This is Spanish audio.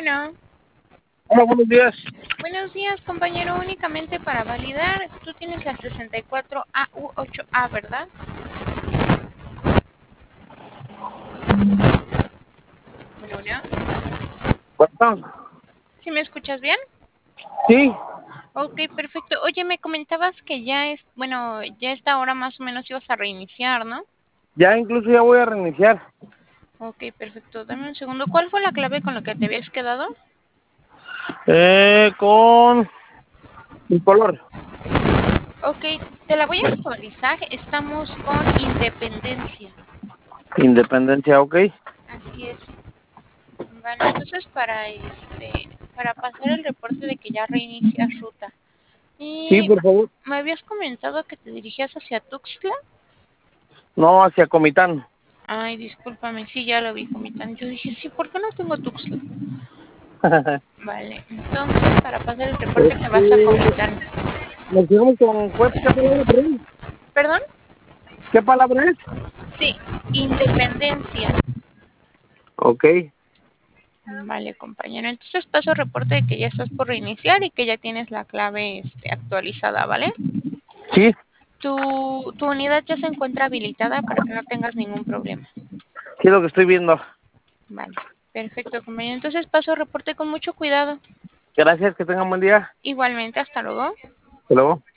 Bueno, Hola, buenos días. buenos días, compañero. Únicamente para validar, tú tienes la 64AU8A, ¿verdad? Bueno, Bueno, ¿sí me escuchas bien? sí, Ok, perfecto. Oye, me comentabas que ya esta hora más o menos ibas a reiniciar, ¿no? ya incluso ya voy a reiniciar. Ok, perfecto. Dame un segundo. ¿Cuál fue la clave con la que te habías quedado? Con el color. Ok, te la voy a actualizar. Estamos con Independencia. Independencia, ok. Así es. Vale, entonces para pasar el reporte de que ya reinicias ruta. Sí, Y por favor. me habías comentado que te dirigías hacia Tuxtla. No, hacia Comitán. Ay, discúlpame, sí, ya lo vi, Comitán. Yo dije, sí, ¿por qué no tengo Tuxtla? Vale, entonces para pasar el reporte te vas a Comitán. Nos quedamos con ¿qué palabra, perdón? ¿Perdón? ¿Qué palabra es? Sí, Independencia. Ok, Vale, compañero. Entonces paso reporte de que ya estás por reiniciar y que ya tienes la clave actualizada, ¿vale? sí, Tu unidad ya se encuentra habilitada para que no tengas ningún problema. sí es lo que estoy viendo. Vale, perfecto, compañero. Entonces paso reporte con mucho cuidado. Gracias, que tengan buen día. Igualmente, hasta luego. Hasta luego.